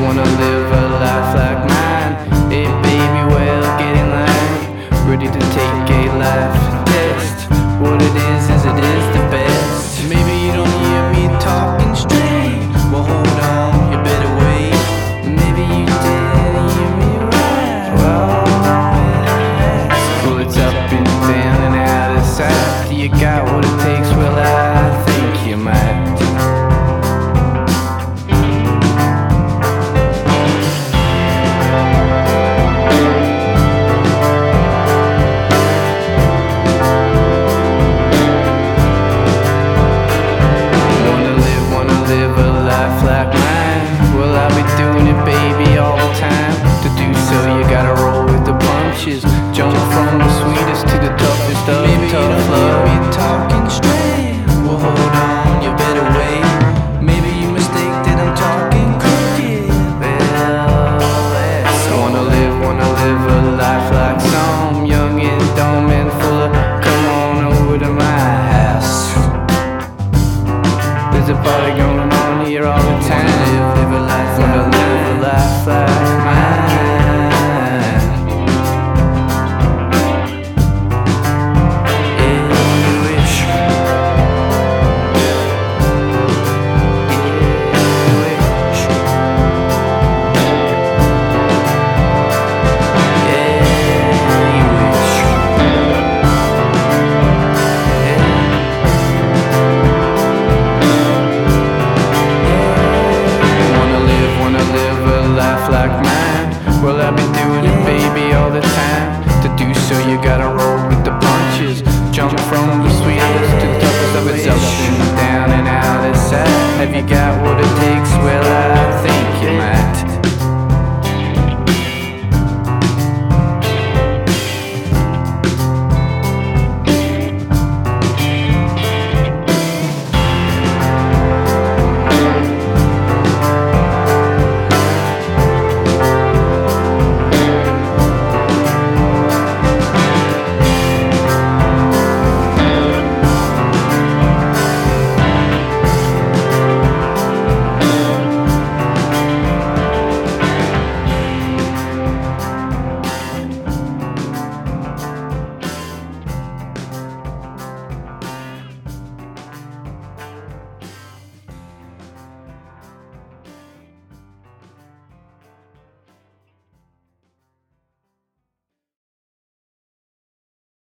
wanna live a life like mine. Hey baby, well, get in line. Ready to take a life test. What it is it is the best. Maybe you don't hear me talking straight. Well, hold on, you better wait. Maybe you didn't hear me right. Well, it's up and down and out of sight. Do you got what it takes? Well, I think you might. Live a life like mine. Well, I'll be doing it, baby, all the time. To do so, you gotta roll with the punches. Jump from the sweetest to the toughest of Maybe you tough don't love. hear me talking straight. Well, hold on, you better wait. Maybe you mistake that I'm talking crooked. I wanna live a life like some young and dumb and full of. Come on over to my house. There's a party going on here all the time. Live a life Wanna like live a life like mine. Yeah, you wish. Yeah, you wish. Yeah, you wish. Wanna live a life like mine. Well, I've been doing it, baby, all the time. To do so, you gotta roll with the punches. Jump from the sweetest to the toughest of it. Up and down and out of sight. Have you got